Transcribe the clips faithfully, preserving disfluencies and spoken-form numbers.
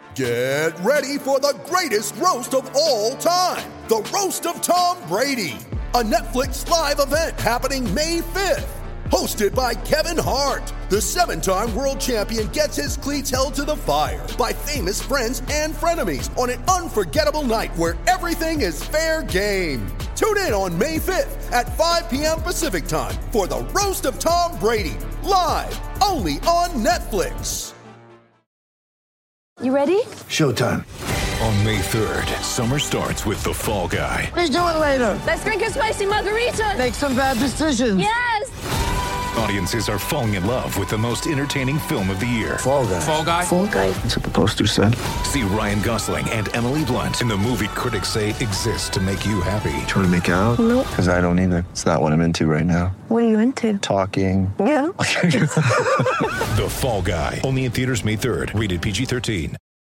Get ready for the greatest roast of all time, the Roast of Tom Brady, a Netflix live event happening May fifth. Hosted by Kevin Hart, the seven-time world champion gets his cleats held to the fire by famous friends and frenemies on an unforgettable night where everything is fair game. Tune in on May fifth at five p.m. Pacific time for the Roast of Tom Brady, live only on Netflix. You ready? Showtime. On May third, summer starts with The Fall Guy. Let's do it later. Let's drink a spicy margarita. Make some bad decisions. Yes! Audiences are falling in love with the most entertaining film of the year. Fall Guy. Fall Guy? Fall Guy. That's what the poster said. See Ryan Gosling and Emily Blunt in the movie critics say exists to make you happy. Trying to make it out? Nope. Because I don't either. It's not what I'm into right now. What are you into? Talking. Yeah. The Fall Guy. Only in theaters May third. Rated P G thirteen.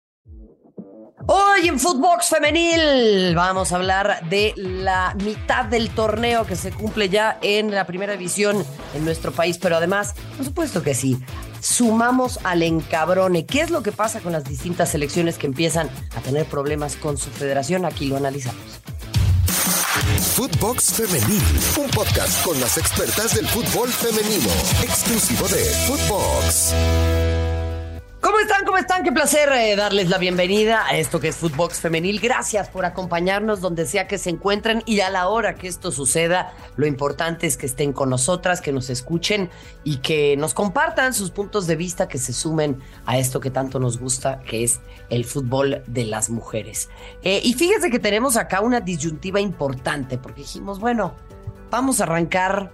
Hoy en Footbox Femenil vamos a hablar de la mitad del torneo que se cumple ya en la primera división en nuestro país, pero además, por supuesto que sí, sumamos al encabrone. ¿Qué es lo que pasa con las distintas selecciones que empiezan a tener problemas con su federación? Aquí lo analizamos. Footbox Femenil, un podcast con las expertas del fútbol femenino, exclusivo de Footbox. ¿Cómo están? ¿Cómo están? Qué placer eh, darles la bienvenida a esto que es Footbox Femenil. Gracias por acompañarnos donde sea que se encuentren y a la hora que esto suceda, lo importante es que estén con nosotras, que nos escuchen y que nos compartan sus puntos de vista, que se sumen a esto que tanto nos gusta, que es el fútbol de las mujeres. Eh, y fíjense que tenemos acá una disyuntiva importante, porque dijimos, bueno, vamos a arrancar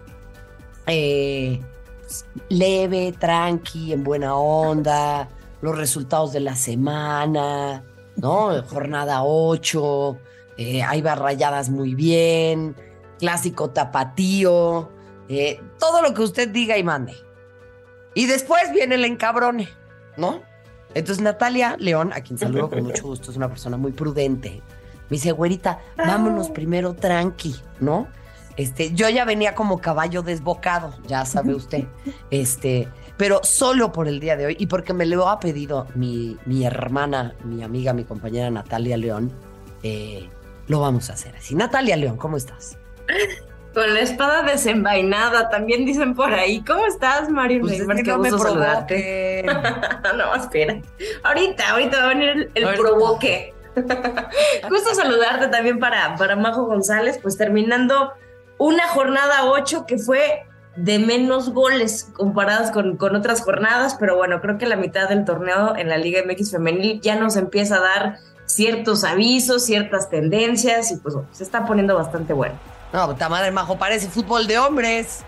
eh, leve, tranqui, en buena onda, los resultados de la semana, ¿no? Jornada ocho, eh, ahí va Rayadas muy bien, clásico tapatío, eh, todo lo que usted diga y mande. Y después viene el encabrone, ¿no? Entonces Natalia León, a quien saludo con mucho gusto, es una persona muy prudente. Me dice, güerita, vámonos primero tranqui, ¿no? Este, yo ya venía como caballo desbocado, ya sabe usted, este, pero solo por el día de hoy y porque me lo ha pedido mi, mi hermana, mi amiga, mi compañera Natalia León, eh, lo vamos a hacer así. Natalia León, ¿cómo estás? Con la espada desenvainada, también dicen por ahí. ¿Cómo estás, Mario? Pues Neymar, es que qué no me gusto provoque. saludarte. No, espera. Ahorita, ahorita va a venir el, el provoque. Gusto saludarte también para, para Majo González, pues terminando una jornada ocho que fue de menos goles comparadas con, con otras jornadas, pero bueno, creo que la mitad del torneo en la Liga M X Femenil ya nos empieza a dar ciertos avisos, ciertas tendencias y pues bueno, se está poniendo bastante bueno. No, puta madre, Majo, parece fútbol de hombres.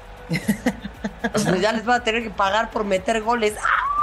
Pues ya les va a tener que pagar por meter goles.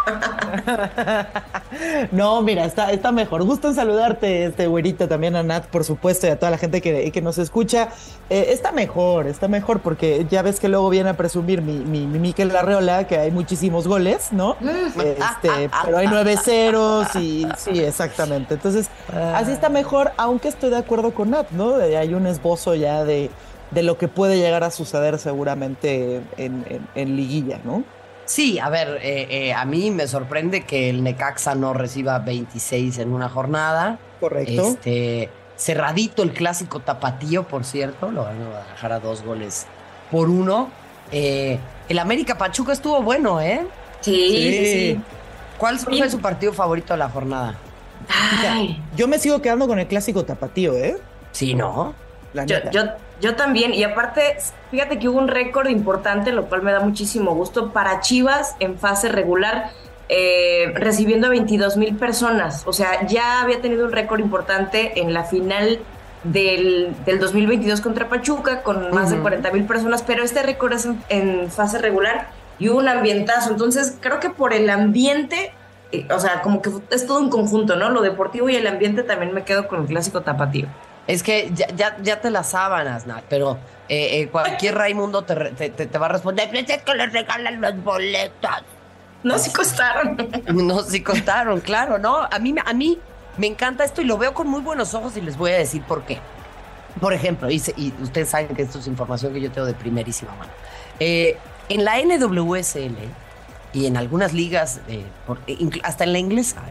No, mira, está, está mejor. Gusto en saludarte, este güerito, también a Nat, por supuesto, y a toda la gente que, que nos escucha. Eh, está mejor, está mejor, porque ya ves que luego viene a presumir mi, mi, mi Mikel Arreola, que hay muchísimos goles, ¿no? Este, pero hay nueve ceros y sí, exactamente. Entonces, así está mejor, aunque estoy de acuerdo con Nat, ¿no? Hay un esbozo ya de, de lo que puede llegar a suceder seguramente en, en, en liguilla, ¿no? Sí, a ver, eh, eh, a mí me sorprende que el Necaxa no reciba veintiséis en una jornada. Correcto. Este, cerradito el clásico tapatío, por cierto, lo van a dejar a dos goles por uno. Eh, el América Pachuca estuvo bueno, ¿eh? Sí, sí, sí. sí. ¿Cuál fue sí. su partido favorito de la jornada? Ay. Yo me sigo quedando con el clásico tapatío, ¿eh? Sí, ¿no? La yo, neta. yo, yo también, y aparte, fíjate que hubo un récord importante, lo cual me da muchísimo gusto, para Chivas en fase regular, eh, recibiendo a veintidós mil personas. O sea, ya había tenido un récord importante en la final del, del dos mil veintidós contra Pachuca, con más uh-huh. de cuarenta mil personas, pero este récord es en, en fase regular y hubo un ambientazo. Entonces, creo que por el ambiente, eh, o sea, como que es todo un conjunto, ¿no? Lo deportivo y el ambiente, también me quedo con el clásico tapatío. Es que ya, ya, ya te las sábanas, Nat, pero eh, eh, cualquier Raimundo te, te, te, te va a responder, es que les regalan los boletos. No, sí costaron. No, sí costaron, claro, ¿no? A mí, a mí me encanta esto y lo veo con muy buenos ojos y les voy a decir por qué. Por ejemplo, y, se, y ustedes saben que esto es información que yo tengo de primerísima mano. Eh, en la N W S L y en algunas ligas, eh, por, hasta en la inglesa, ¿eh?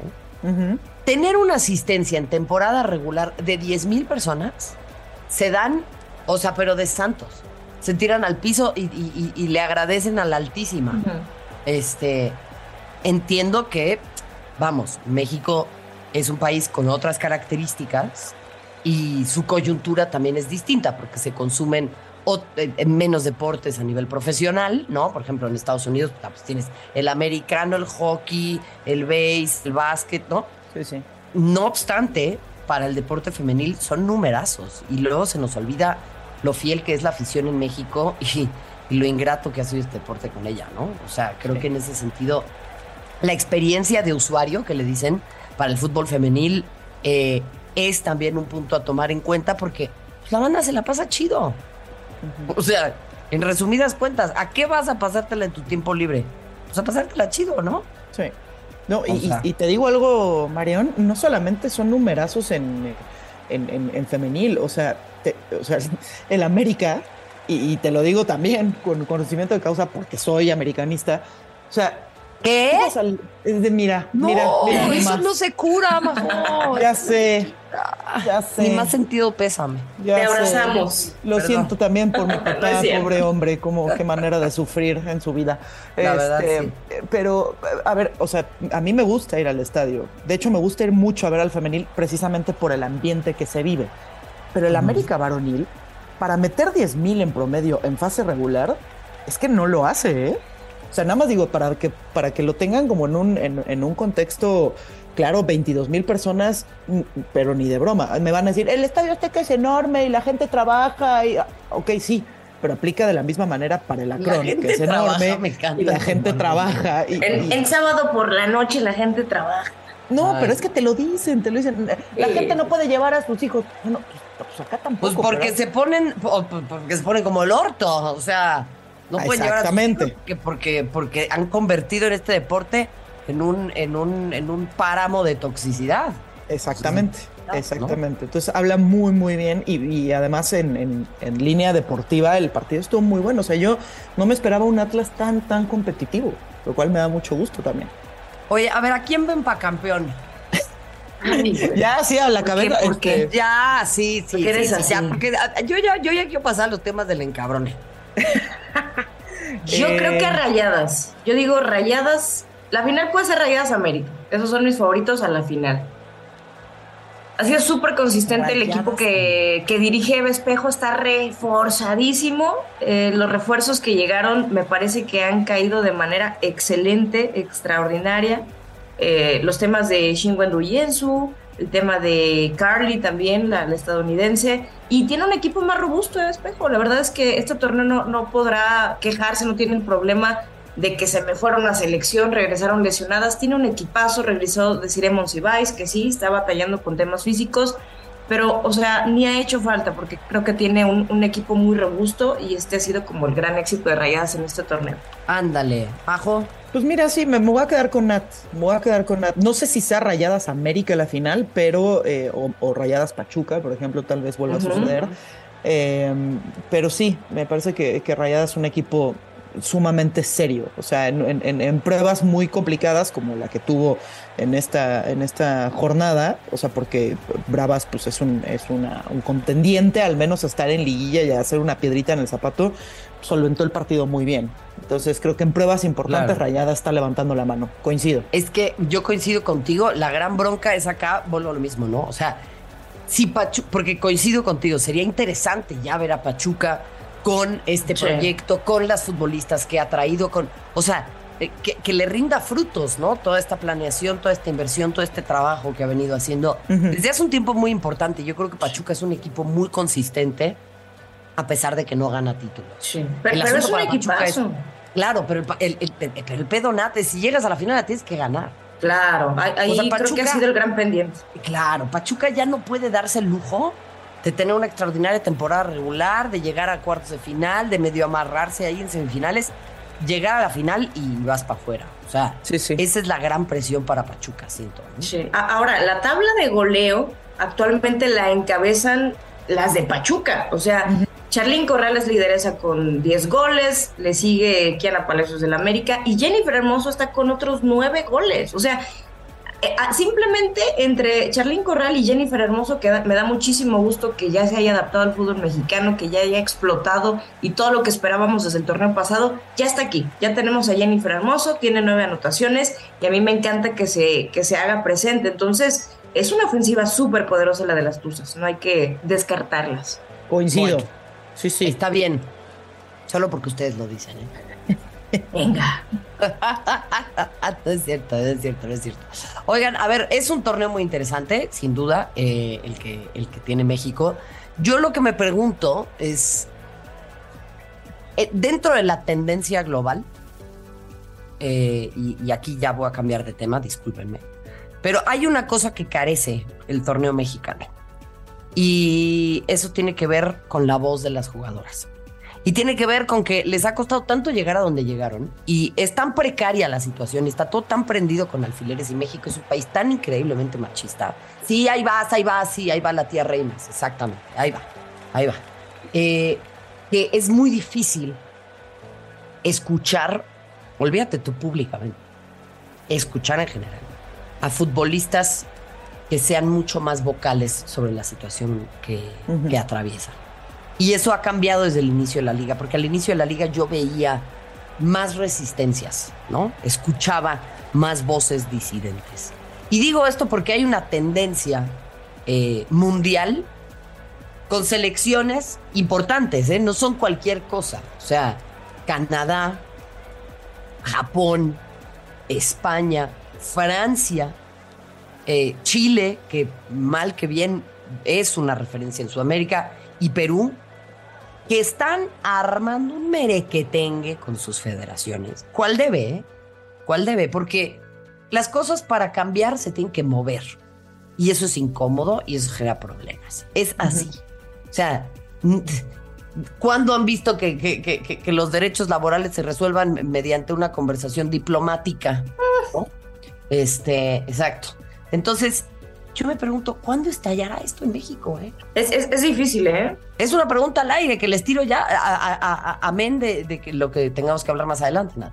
Uh-huh. Tener una asistencia en temporada regular de diez mil personas, se dan, o sea, pero de santos. Se tiran al piso y, y, y, y le agradecen a la Altísima. Uh-huh. Este, entiendo que, vamos, México es un país con otras características y su coyuntura también es distinta porque se consumen o, en menos deportes a nivel profesional, ¿no? Por ejemplo, en Estados Unidos pues, tienes el americano, el hockey, el béis, el básquet, ¿no? Sí, sí. No obstante, para el deporte femenil son numerazos y luego se nos olvida lo fiel que es la afición en México y, y lo ingrato que ha sido este deporte con ella, ¿no? O sea, creo sí. que en ese sentido la experiencia de usuario que le dicen para el fútbol femenil eh, es también un punto a tomar en cuenta porque pues, la banda se la pasa chido. Uh-huh. O sea, en resumidas cuentas, ¿a qué vas a pasártela en tu tiempo libre? Pues a pasártela chido, ¿no? Sí. No, y, y, y te digo algo, Marión, no solamente son numerazos en, en, en, en femenil, o sea, te, o sea, el América, y, y te lo digo también con conocimiento de causa porque soy americanista, o sea, ¿qué? Al, de, mira, no, mira, mira. Eso más. no se cura, Majo. Ya sé, ya sé. Ni más sentido pésame. Ya Te abrazamos. Sé. Lo Perdón. siento también por mi papá, no pobre hombre, como qué manera de sufrir en su vida. La este, verdad, sí. Pero, a ver, o sea, a mí me gusta ir al estadio. De hecho, me gusta ir mucho a ver al femenil precisamente por el ambiente que se vive. Pero el mm. América varonil, para meter diez mil en promedio en fase regular, es que no lo hace, ¿eh? O sea, nada más digo, para que, para que lo tengan como en un, en, en un contexto, claro, veintidós mil personas, pero ni de broma. Me van a decir, el Estadio Azteca es enorme y la gente trabaja. Y, ok, sí, pero aplica de la misma manera para el Akron, que es enorme y la gente trabaja. Y, en, y... en sábado por la noche la gente trabaja. No, Ay. pero es que te lo dicen, te lo dicen. La sí. gente no puede llevar a sus hijos. Bueno, pues, pues acá tampoco. Pues porque pero... se ponen, porque se ponen como el orto, o sea... No pueden llevar a sus hijos porque, porque, porque han convertido en este deporte en un, en un, en un páramo de toxicidad. Exactamente, Entonces, exactamente. ¿no? Entonces habla muy, muy bien y, y además en, en, en línea deportiva el partido estuvo muy bueno. O sea, yo no me esperaba un Atlas tan, tan competitivo, lo cual me da mucho gusto también. Oye, a ver, ¿a quién ven para campeón? Ya, sí, a la cabeza. ¿Por qué? Este... Ya, sí, sí. Porque eres sí, así. Ya, porque yo ya, yo ya quiero pasar a los temas del encabrone. Yo eh... creo que a Rayadas. Yo digo Rayadas. La final puede ser Rayadas América. Esos son mis favoritos a la final. Ha sido súper consistente Rayadas, el equipo que, que dirige Eva Espejo. Está reforzadísimo. Eh, los refuerzos que llegaron me parece que han caído de manera excelente, extraordinaria. Eh, los temas de Shinwen Ruyensu, el tema de Carly también, la, la estadounidense, y tiene un equipo más robusto de Espejo. La verdad es que este torneo no, no podrá quejarse, no tiene el problema de que se me fueron a selección, regresaron lesionadas. Tiene un equipazo, regresó de Cire Monsiváis, que sí, está batallando con temas físicos, pero, o sea, ni ha hecho falta, porque creo que tiene un, un equipo muy robusto y este ha sido como el gran éxito de Rayadas en este torneo. Ándale, Majo. Pues mira, sí, me, me voy a quedar con Nat, me voy a quedar con Nat. No sé si sea Rayadas América la final, pero, eh, o, o Rayadas Pachuca, por ejemplo, tal vez vuelva uh-huh. a suceder. Eh, pero sí, me parece que, que Rayadas es un equipo sumamente serio, o sea, en, en, en pruebas muy complicadas como la que tuvo en esta, en esta jornada, o sea, porque Bravas pues es un, es una, un contendiente, al menos a estar en liguilla y a hacer una piedrita en el zapato, solventó el partido muy bien. Entonces creo que en pruebas importantes claro. Rayadas está levantando la mano, coincido. Es que yo coincido contigo, la gran bronca es acá, vuelvo a lo mismo, ¿no? O sea, si Pachuca, porque coincido contigo, sería interesante ya ver a Pachuca con este sí. proyecto, con las futbolistas que ha traído, con, o sea, que, que le rinda frutos, ¿no? Toda esta planeación, toda esta inversión, todo este trabajo que ha venido haciendo uh-huh. desde hace un tiempo muy importante. Yo creo que Pachuca es un equipo muy consistente, a pesar de que no gana títulos. Sí, pero, pero es un equipazo. Es, claro, pero el, el, el, el, el pedo nate, si llegas a la final la tienes que ganar. Claro, ahí o sea, Pachuca, creo que ha sido el gran pendiente. Claro, Pachuca ya no puede darse el lujo de tener una extraordinaria temporada regular, de llegar a cuartos de final, de medio amarrarse ahí en semifinales, llegar a la final y vas para afuera. O sea, sí, sí. esa es la gran presión para Pachuca, siento, ¿no? Sí. Ahora, la tabla de goleo actualmente la encabezan las de Pachuca. O sea, uh-huh. Charlín Corrales lideresa con diez goles, le sigue Kiana Palacios del América y Jennifer Hermoso está con otros nueve goles. O sea, Eh, simplemente entre Charlín Corral y Jennifer Hermoso, que da, me da muchísimo gusto que ya se haya adaptado al fútbol mexicano, que ya haya explotado y todo lo que esperábamos desde el torneo pasado, ya está aquí. Ya tenemos a Jennifer Hermoso, tiene nueve anotaciones y a mí me encanta que se, que se haga presente. Entonces, es una ofensiva súper poderosa la de las Tuzas, no hay que descartarlas. Coincido. Bueno, sí, sí. Está bien, solo porque ustedes lo dicen, ¿eh? Venga. No es cierto, no es cierto, no es cierto. Oigan, a ver, es un torneo muy interesante, sin duda, eh, el, que, el que tiene México. Yo lo que me pregunto es, eh, dentro de la tendencia global, eh, y, y aquí ya voy a cambiar de tema, discúlpenme, pero hay una cosa que carece el torneo mexicano, y eso tiene que ver con la voz de las jugadoras. Y tiene que ver con que les ha costado tanto llegar a donde llegaron y es tan precaria la situación y está todo tan prendido con alfileres y México es un país tan increíblemente machista. Sí, ahí vas, ahí vas, sí, ahí va la tía Reinas, exactamente, ahí va, ahí va. Eh, que es muy difícil escuchar, olvídate tú públicamente, escuchar en general a futbolistas que sean mucho más vocales sobre la situación que, uh-huh. que atraviesan. Y eso ha cambiado desde el inicio de la liga, porque al inicio de la liga yo veía más resistencias, ¿no? Escuchaba más voces disidentes. Y digo esto porque hay una tendencia eh, mundial con selecciones importantes, ¿eh? No son cualquier cosa. O sea, Canadá, Japón, España, Francia, eh, Chile, que mal que bien es una referencia en Sudamérica, y Perú, que están armando un merequetengue con sus federaciones. ¿Cuál debe? Eh? ¿Cuál debe? Porque las cosas para cambiar se tienen que mover. Y eso es incómodo y eso genera problemas. Es así. Uh-huh. O sea, ¿cuándo han visto que, que, que, que los derechos laborales se resuelvan mediante una conversación diplomática? ¿No? Este, exacto. Entonces, yo me pregunto, ¿cuándo estallará esto en México? Eh? Es, es, es difícil, ¿eh? Es una pregunta al aire que les tiro ya, a, a, a, amén de, de que lo que tengamos que hablar más adelante, ¿no?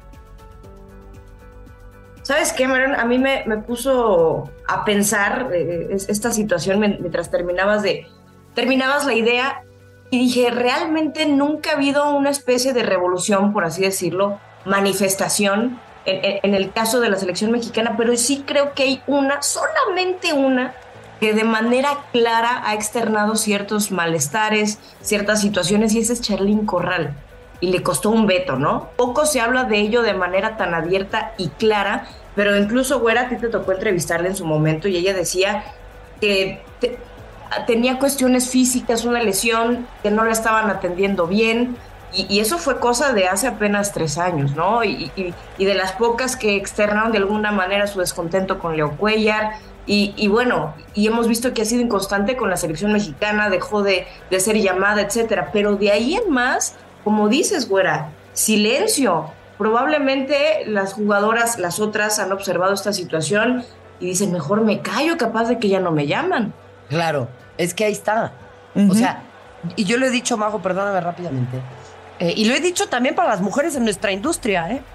¿Sabes qué, Marion? A mí me, me puso a pensar eh, esta situación mientras terminabas de terminabas la idea y dije, realmente nunca ha habido una especie de revolución, por así decirlo, manifestación En, en, en el caso de la selección mexicana, pero sí creo que hay una, solamente una, que de manera clara ha externado ciertos malestares, ciertas situaciones, y ese es Charlín Corral, y le costó un veto, ¿no? Poco se habla de ello de manera tan abierta y clara, pero incluso, güera, a ti te tocó entrevistarla en su momento, y ella decía que te, tenía cuestiones físicas, una lesión, que no la estaban atendiendo bien. Y, y eso fue cosa de hace apenas tres años, ¿no? Y, y, y de las pocas que externaron de alguna manera su descontento con Leo Cuellar. Y, y bueno, y hemos visto que ha sido inconstante con la selección mexicana, dejó de, de ser llamada, etcétera. Pero de ahí en más, como dices, güera, silencio. Probablemente las jugadoras, las otras, han observado esta situación y dicen, mejor me callo, capaz de que ya no me llaman. Claro, es que ahí está. Uh-huh. O sea, y yo lo he dicho, Majo, perdóname rápidamente, Eh, y lo he dicho también para las mujeres en nuestra industria, ¿eh?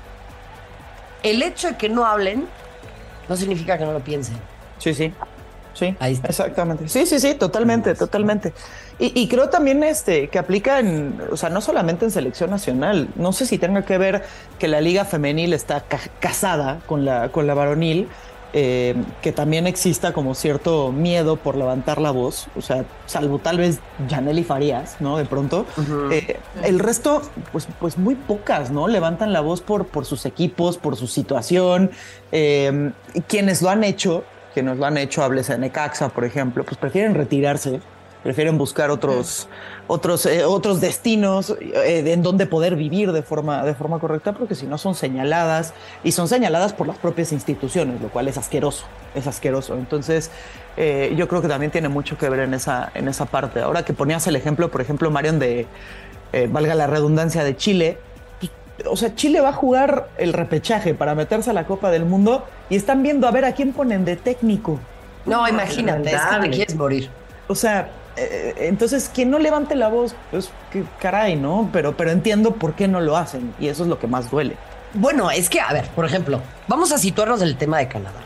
El hecho de que no hablen no significa que no lo piensen. Sí, sí. Sí, ahí está. Exactamente. Sí, sí, sí, totalmente, totalmente. Y, y creo también este, que aplica en, o sea, no solamente en selección nacional. No sé si tenga que ver que la liga femenil está ca- casada con la, con la varonil, eh, que también exista como cierto miedo por levantar la voz, o sea, salvo tal vez Yanely Farías, ¿no? De pronto. Uh-huh. Eh, el resto, pues, pues muy pocas, ¿no? Levantan la voz por, por sus equipos, por su situación. Eh, quienes lo han hecho, quienes lo han hecho, háblese de Necaxa, por ejemplo, pues prefieren retirarse, prefieren buscar otros, uh-huh. otros, eh, otros destinos eh, en donde poder vivir de forma, de forma correcta, porque si no son señaladas, y son señaladas por las propias instituciones, lo cual es asqueroso, es asqueroso. Entonces, eh, yo creo que también tiene mucho que ver en esa, en esa parte. Ahora que ponías el ejemplo, por ejemplo, Marion, de, eh, valga la redundancia, de Chile, pues, o sea, Chile va a jugar el repechaje para meterse a la Copa del Mundo y están viendo a ver a quién ponen de técnico. No, imagínate, es que te quieres morir. O sea, entonces, quien no levante la voz, pues que caray, ¿no? Pero, pero entiendo por qué no lo hacen y eso es lo que más duele. Bueno, es que, a ver, por ejemplo, vamos a situarnos en el tema de Canadá.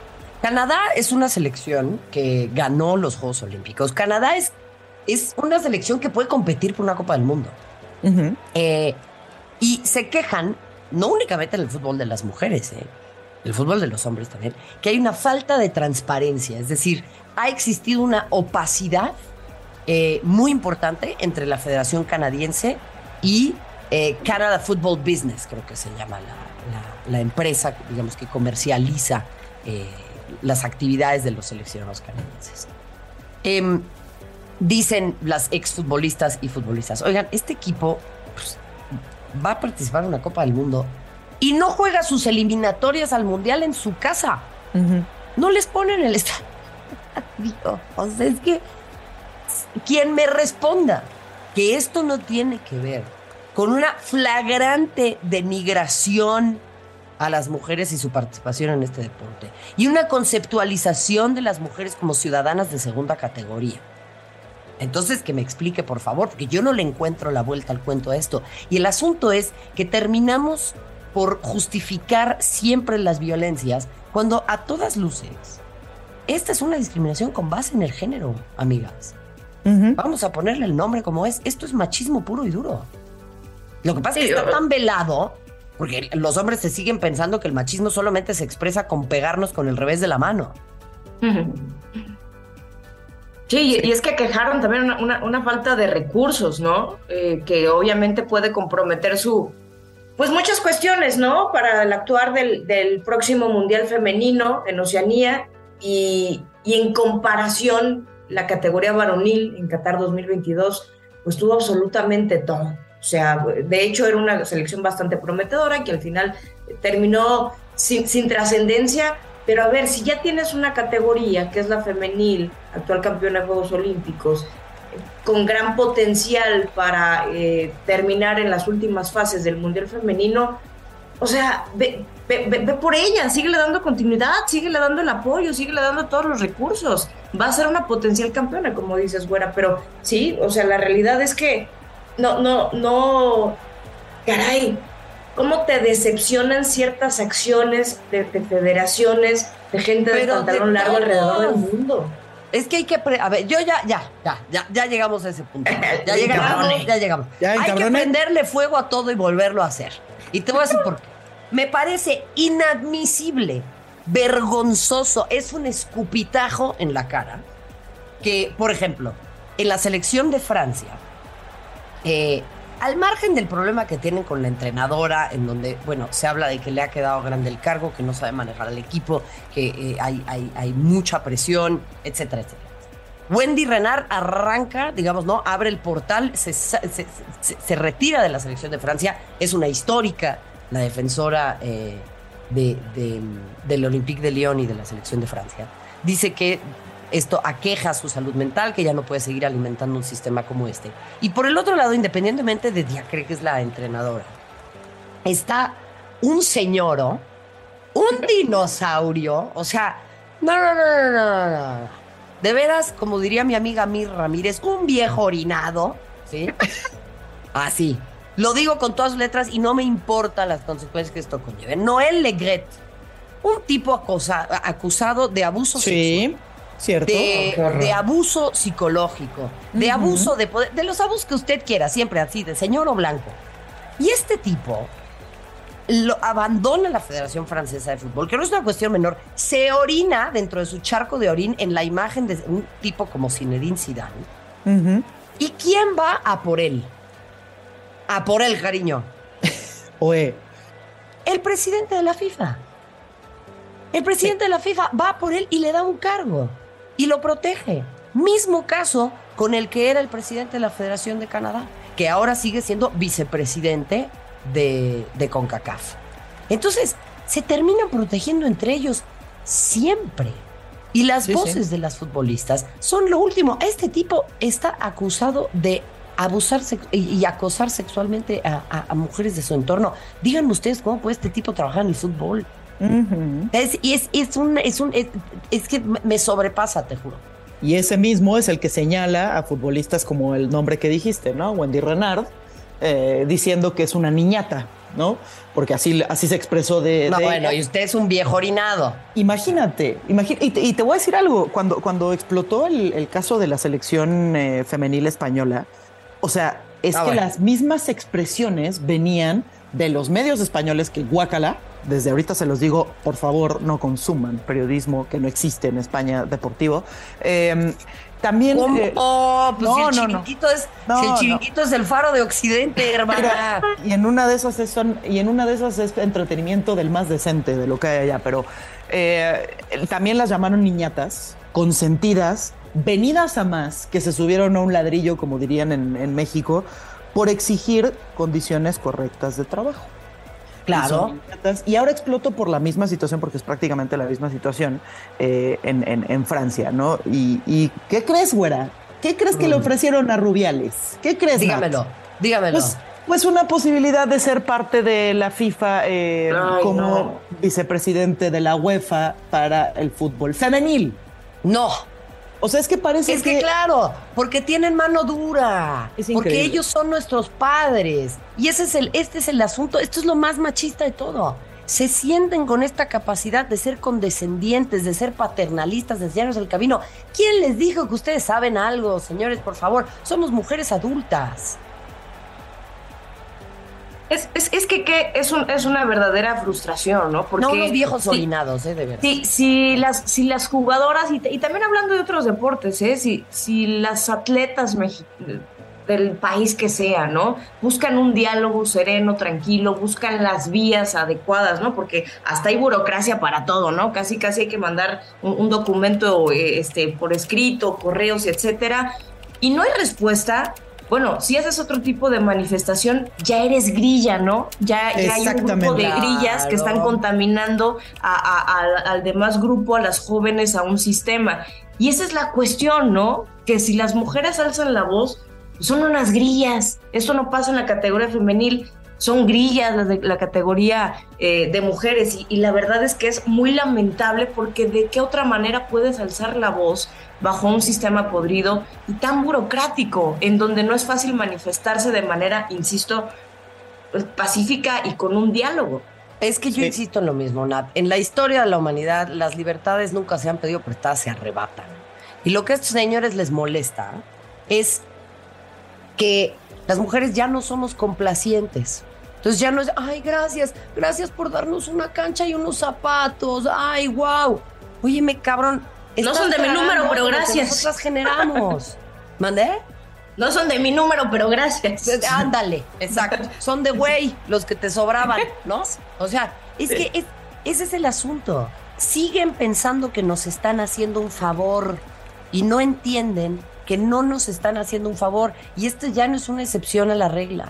Canadá es una selección que ganó los Juegos Olímpicos. Canadá es, es una selección que puede competir por una Copa del Mundo. Uh-huh. Eh, y se quejan, no únicamente en el fútbol de las mujeres, eh, el fútbol de los hombres también, que hay una falta de transparencia. Es decir, ha existido una opacidad eh, muy importante entre la Federación Canadiense y eh, Canada Football Business, creo que se llama la, la, la empresa, digamos, que comercializa eh, las actividades de los seleccionados canadienses. Eh, dicen las exfutbolistas y futbolistas, oigan, este equipo pues, va a participar en una Copa del Mundo y no juega sus eliminatorias al Mundial en su casa. Uh-huh. No les ponen el estadio. O sea, es que quien me responda que esto no tiene que ver con una flagrante denigración a las mujeres y su participación en este deporte y una conceptualización de las mujeres como ciudadanas de segunda categoría. Entonces, que me explique, por favor, porque yo no le encuentro la vuelta al cuento a esto. Y el asunto es que terminamos por justificar siempre las violencias cuando a todas luces esta es una discriminación con base en el género, amigas. Uh-huh. Vamos a ponerle el nombre como es. Esto es machismo puro y duro. Lo que pasa sí, es que está tan velado porque los hombres se siguen pensando que el machismo solamente se expresa con pegarnos con el revés de la mano. Uh-huh. Sí, y es que quejaron también una, una, una falta de recursos, ¿no? Eh, que obviamente puede comprometer su... Pues muchas cuestiones, ¿no? Para el actuar del, del próximo Mundial Femenino en Oceanía y, y en comparación la categoría varonil en Qatar dos mil veintidós, pues tuvo absolutamente todo. O sea, de hecho era una selección bastante prometedora que al final terminó sin, sin trascendencia. Pero a ver, si ya tienes una categoría que es la femenil, actual campeona de Juegos Olímpicos, con gran potencial para eh, terminar en las últimas fases del Mundial Femenino, o sea, ve, ve, ve, ve por ella, síguele dando continuidad, síguele dando el apoyo, síguele dando todos los recursos. Va a ser una potencial campeona, como dices, güera, pero sí, o sea, la realidad es que no, no, no, caray, ¿cómo te decepcionan ciertas acciones de, de federaciones, de gente Pero de pantalón de largo alrededor del mundo? Es que hay que... Pre- a ver, yo ya, ya, ya, ya, ya llegamos a ese punto. Ya llegamos, ya llegamos. ¿Ya, hay que prenderle fuego a todo y volverlo a hacer. Y te voy a decir por qué. Me parece inadmisible, vergonzoso, es un escupitajo en la cara que, por ejemplo, en la selección de Francia... Eh, al margen del problema que tienen con la entrenadora, en donde, bueno, se habla de que le ha quedado grande el cargo, que no sabe manejar al equipo, que eh, hay, hay, hay mucha presión, etcétera, etcétera. Wendy Renard arranca, digamos, ¿no? Abre el portal, se, se, se, se retira de la selección de Francia. Es una histórica, la defensora eh, de, de, del Olympique de Lyon y de la selección de Francia. Dice que esto aqueja su salud mental, que ya no puede seguir alimentando un sistema como este. Y por el otro lado, independientemente de Diacre, que es la entrenadora, está un señor, un dinosaurio, o sea, no, no, no, no, no, no. De veras, como diría mi amiga Mir Ramírez, un viejo orinado, ¿sí? Así. Lo digo con todas sus letras y no me importan las consecuencias que esto conlleve. Noël Le Graët, un tipo acosa, acusado de abuso sí. sexual. Cierto. De, de abuso psicológico, de uh-huh. abuso de poder, de los abusos que usted quiera, siempre así, de señor o blanco. Y este tipo lo abandona la Federación Francesa de Fútbol, que no es una cuestión menor, se orina dentro de su charco de orín en la imagen de un tipo como Zinedine Zidane. Uh-huh. ¿Y quién va a por él? A por él, cariño. Oye. El presidente de la FIFA. El presidente sí. de la FIFA va por él y le da un cargo. Y lo protege. Mismo caso con el que era el presidente de la Federación de Canadá, que ahora sigue siendo vicepresidente de, de CONCACAF. Entonces, se terminan protegiendo entre ellos siempre. Y las sí, voces sí. de las futbolistas son lo último. Este tipo está acusado de abusar sex- y, y acosar sexualmente a, a, a mujeres de su entorno. Díganme ustedes cómo puede este tipo trabajar en el fútbol. Uh-huh. Es, y es, es, un, es, un, es, es que me sobrepasa, te juro. Y ese mismo es el que señala a futbolistas como el nombre que dijiste, ¿no? Wendy Renard, eh, diciendo que es una niñata, ¿no? Porque así, así se expresó de... No, de bueno, ella. y usted es un viejo orinado. Imagínate, imagínate y, te, y te voy a decir algo, cuando, cuando explotó el, el caso de la selección eh, femenil española, o sea, es Ah, que bueno. las mismas expresiones venían de los medios españoles que guácala, desde ahorita se los digo, por favor, no consuman periodismo que no existe en España deportivo. Eh, también... ¿Cómo? eh, Oh, pues no, si el no, no. chiringuito es, No, si el no. chiringuito es el faro de Occidente, hermana. Mira, y en una de esas es son, y en una de esas es entretenimiento del más decente de lo que hay allá, pero eh, también las llamaron niñatas, consentidas, venidas a más, que se subieron a un ladrillo, como dirían en, en México, por exigir condiciones correctas de trabajo. Claro. Y, son niñatas, y ahora explotó por la misma situación, porque es prácticamente la misma situación eh, en, en, en Francia, ¿no? Y, y ¿qué crees, güera? ¿Qué crees que Mm. le ofrecieron a Rubiales? ¿Qué crees, Nat? Dígamelo, dígamelo. Pues, pues una posibilidad de ser parte de la FIFA eh, Ay, como no. vicepresidente de la UEFA para el fútbol femenil. no. O sea, es que parece Es que, claro, porque tienen mano dura, Es porque increíble. ellos son nuestros padres. Y ese es el, este es el asunto, esto es lo más machista de todo. Se sienten con esta capacidad de ser condescendientes, de ser paternalistas, de enseñarnos el camino. ¿Quién les dijo que ustedes saben algo, señores? Por favor, somos mujeres adultas. Es, es, es que, que es, un, es una verdadera frustración, ¿no? Porque No unos viejos sí, orinados, ¿eh? De verdad. Si, si, las, si las jugadoras, y, y también hablando de otros deportes, ¿eh? Si, si las atletas mexi- del país que sea, ¿no? Buscan un diálogo sereno, tranquilo, buscan las vías adecuadas, ¿no? Porque hasta hay burocracia para todo, ¿no? Casi, casi hay que mandar un, un documento eh, este, por escrito, correos, etcétera. Y no hay respuesta. Bueno, si haces otro tipo de manifestación, ya eres grilla, ¿no? Ya, ya hay un grupo Exactamente. de grillas que están Claro. contaminando a, a- a- al demás grupo, a las jóvenes, a un sistema. Y esa es la cuestión, ¿no? Que si las mujeres alzan la voz, pues son unas grillas. Esto no pasa en la categoría femenil, son grillas las de la categoría eh, de mujeres. Y, y la verdad es que es muy lamentable porque de qué otra manera puedes alzar la voz bajo un sistema podrido y tan burocrático, en donde no es fácil manifestarse de manera, insisto, pues, pacífica y con un diálogo. Es que yo Sí. insisto en lo mismo, Nat. En la historia de la humanidad, las libertades nunca se han pedido prestadas, se arrebatan. Y lo que a estos señores les molesta es que las mujeres ya no somos complacientes. Entonces ya no es, ay, gracias, gracias por darnos una cancha y unos zapatos, ay, wow. Óyeme, cabrón. No estás son de mi tragando número, pero lo que gracias. Nosotras generamos. ¿Mandé? No son de mi número, pero gracias. Ándale, exacto. Son de güey los que te sobraban, ¿no? O sea, es que es- ese es el asunto. Siguen pensando que nos están haciendo un favor y no entienden que no nos están haciendo un favor. Y esto ya no es una excepción a la regla.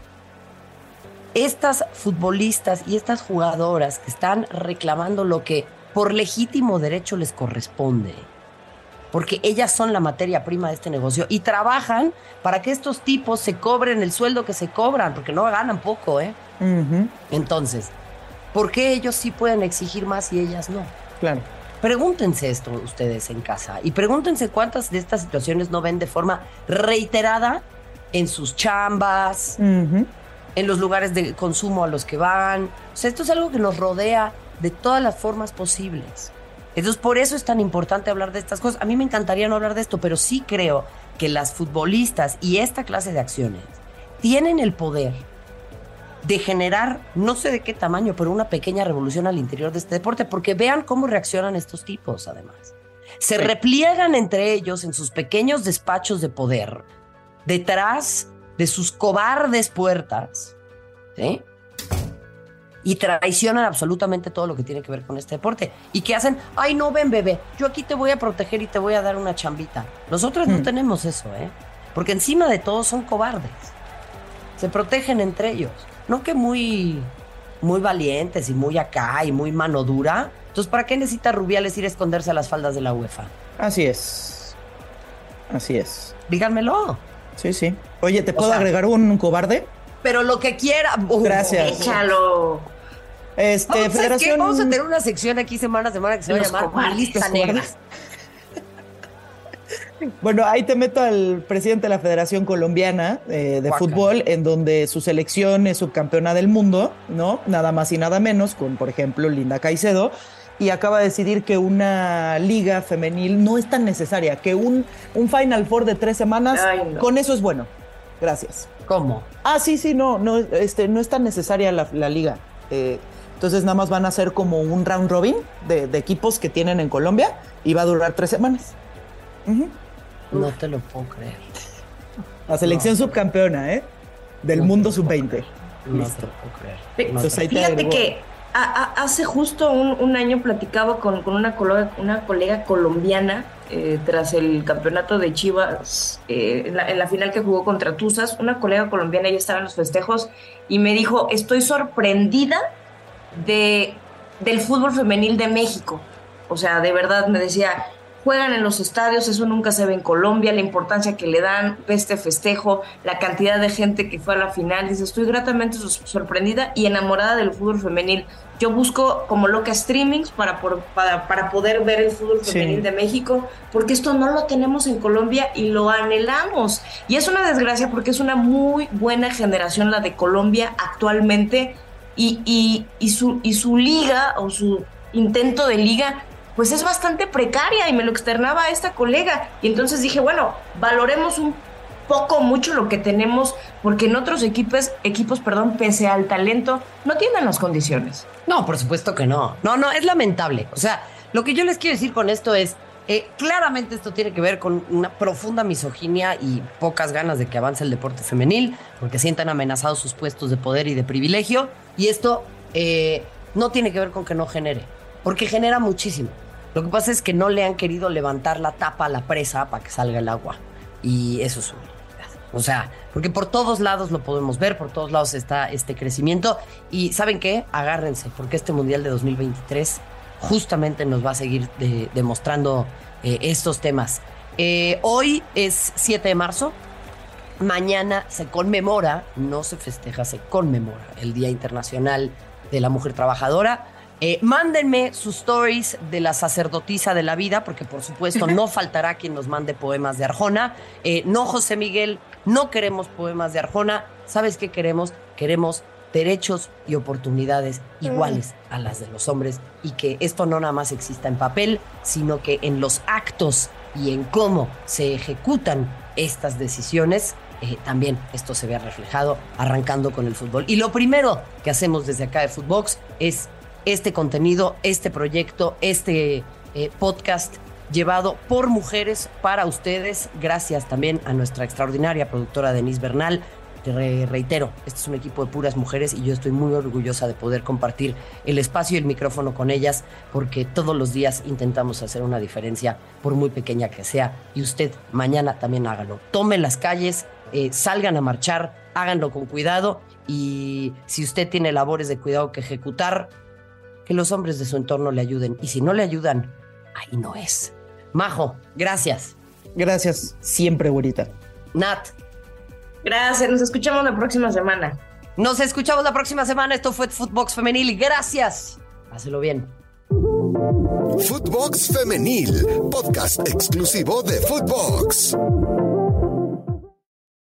Estas futbolistas y estas jugadoras que están reclamando lo que por legítimo derecho les corresponde, porque ellas son la materia prima de este negocio y trabajan para que estos tipos se cobren el sueldo que se cobran, porque no ganan poco, ¿eh? Ujú, Entonces, ¿por qué ellos sí pueden exigir más y ellas no? claro. Pregúntense esto ustedes en casa y pregúntense cuántas de estas situaciones no ven de forma reiterada en sus chambas, Ujú. en los lugares de consumo a los que van. O sea, esto es algo que nos rodea de todas las formas posibles. Entonces, por eso es tan importante hablar de estas cosas. A mí me encantaría no hablar de esto, pero sí creo que las futbolistas y esta clase de acciones tienen el poder de generar, no sé de qué tamaño, pero una pequeña revolución al interior de este deporte, porque vean cómo reaccionan estos tipos, además. Se Sí. repliegan entre ellos en sus pequeños despachos de poder, detrás de sus cobardes puertas, ¿sí? Y traicionan absolutamente todo lo que tiene que ver con este deporte. ¿Y qué hacen? Ay, no, ven, bebé, yo aquí te voy a proteger y te voy a dar una chambita. Nosotros no Hmm. tenemos eso, ¿eh? Porque encima de todo son cobardes. Se protegen entre ellos. No que muy, muy valientes y muy acá y muy mano dura. Entonces, ¿para qué necesita Rubiales ir a esconderse a las faldas de la UEFA? Así es. Así es. Díganmelo. Sí, sí. Oye, ¿te O puedo sea- agregar un cobarde? Pero lo que quiera. Uh, Gracias. Échalo. Este, Vamos, ¿sabes qué? Federación... Vamos a tener una sección aquí semana a semana que se va a Los llamar cobardes. Lista Los Negra. cobardes. Bueno, ahí te meto al presidente de la Federación Colombiana eh, de Guácala. Fútbol, en donde su selección es subcampeona del mundo, ¿no? Nada más y nada menos, con, por ejemplo, Linda Caicedo, y acaba de decidir que una liga femenil no es tan necesaria, que un, un Final Four de tres semanas, Ay, no. con eso es bueno. Gracias. ¿Cómo? Ah, sí, sí, no, no, este, no es tan necesaria la, la liga. Eh, entonces nada más van a ser como un round robin de, de equipos que tienen en Colombia y va a durar tres semanas. Uh-huh. No te lo puedo creer. La selección No. subcampeona, ¿eh? Del No mundo te sub lo puedo veinte. creer. No te lo puedo creer. No te Entonces ahí te Fíjate agregó. que a- a- hace justo un, un año platicaba con, con una, colega, una colega colombiana eh, tras el campeonato de Chivas, eh, en, la, en la final que jugó contra Tuzas. Una colega colombiana, ella estaba en los festejos y me dijo, estoy sorprendida de, del fútbol femenil de México. O sea, de verdad me decía, juegan en los estadios, eso nunca se ve en Colombia, la importancia que le dan, ve este festejo, la cantidad de gente que fue a la final. Dice, estoy gratamente sor- sorprendida y enamorada del fútbol femenil. Yo busco como loca streamings para, por- para, para poder ver el fútbol Sí. femenil de México, porque esto no lo tenemos en Colombia y lo anhelamos. Y es una desgracia porque es una muy buena generación la de Colombia actualmente y, y, y, su, y su liga o su intento de liga pues es bastante precaria, y me lo externaba esta colega. Y entonces dije, bueno, valoremos un poco mucho lo que tenemos, porque en otros equipos, equipos, perdón, pese al talento, no tienen las condiciones. No, por supuesto que no. No, no, es lamentable. O sea, lo que yo les quiero decir con esto es, eh, claramente esto tiene que ver con una profunda misoginia y pocas ganas de que avance el deporte femenil, porque sientan amenazados sus puestos de poder y de privilegio. Y esto eh, no tiene que ver con que no genere, porque genera muchísimo. Lo que pasa es que no le han querido levantar la tapa a la presa para que salga el agua. Y eso es una realidad. O sea, porque por todos lados lo podemos ver, por todos lados está este crecimiento. Y ¿saben qué? Agárrense, porque este Mundial de dos mil veintitrés justamente nos va a seguir de, demostrando eh, estos temas. Eh, hoy es siete de marzo. Mañana se conmemora, no se festeja, se conmemora el Día Internacional de la Mujer Trabajadora. Eh, mándenme sus stories de la sacerdotisa de la vida, porque por supuesto no faltará quien nos mande poemas de Arjona. Eh, no, José Miguel, no queremos poemas de Arjona. ¿Sabes qué queremos? Queremos derechos y oportunidades iguales a las de los hombres, y que esto no nada más exista en papel, sino que en los actos y en cómo se ejecutan estas decisiones, eh, también esto se vea reflejado, arrancando con el fútbol. Y lo primero que hacemos desde acá de Footbox es este contenido, este proyecto, este eh, podcast llevado por mujeres para ustedes, gracias también a nuestra extraordinaria productora Denise Bernal. Te re- reitero, este es un equipo de puras mujeres y yo estoy muy orgullosa de poder compartir el espacio y el micrófono con ellas, porque todos los días intentamos hacer una diferencia, por muy pequeña que sea, y usted mañana también hágalo. Tomen las calles, eh, salgan a marchar, háganlo con cuidado, y si usted tiene labores de cuidado que ejecutar, que los hombres de su entorno le ayuden, y si no le ayudan, ahí no es. Majo, gracias. Gracias, siempre, güerita. Nat, Gracias, nos escuchamos la próxima semana. nos escuchamos la próxima semana. Esto fue Footbox Femenil. Gracias. Hácelo bien. Footbox Femenil, podcast exclusivo de Footbox.